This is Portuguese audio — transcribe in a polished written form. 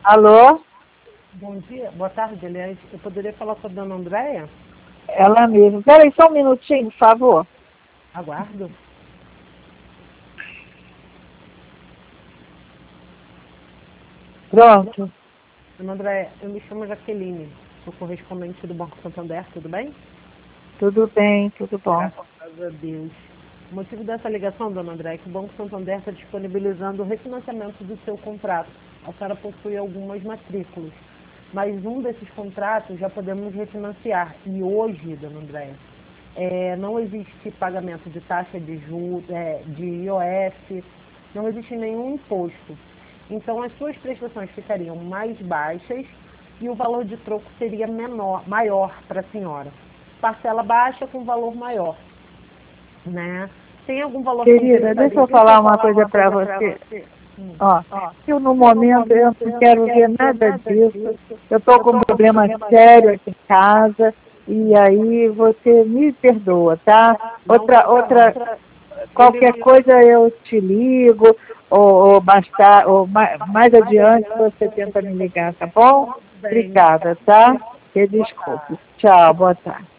Alô? Bom dia, boa tarde, aliás. Eu poderia falar com a dona Andréia? Ela mesma. Peraí, só um minutinho, por favor. Aguardo. Pronto. Dona Andréia, eu me chamo Jaqueline, sou correspondente do Banco Santander, tudo bem? Tudo bem, tudo bom. Graças a Deus. O motivo dessa ligação, dona Andréia, é que o Banco Santander está disponibilizando o refinanciamento do seu contrato. A senhora possui algumas matrículas, mas um desses contratos já podemos refinanciar. E hoje, dona Andréia, não existe pagamento de taxa de juros, de IOF, não existe nenhum imposto. Então, as suas prestações ficariam mais baixas e o valor de troco seria maior para a senhora. Parcela baixa com valor maior, né? Tem algum valor que Querida, deixa eu falar uma coisa para você. Ó, eu no momento eu não quero ver nada disso. Eu estou com um problema sério aqui em casa e aí você me perdoa, tá? Qualquer coisa eu te ligo ou mais adiante você tenta me ligar, tá bom? Obrigada, tá? E desculpe. Tchau, boa tarde.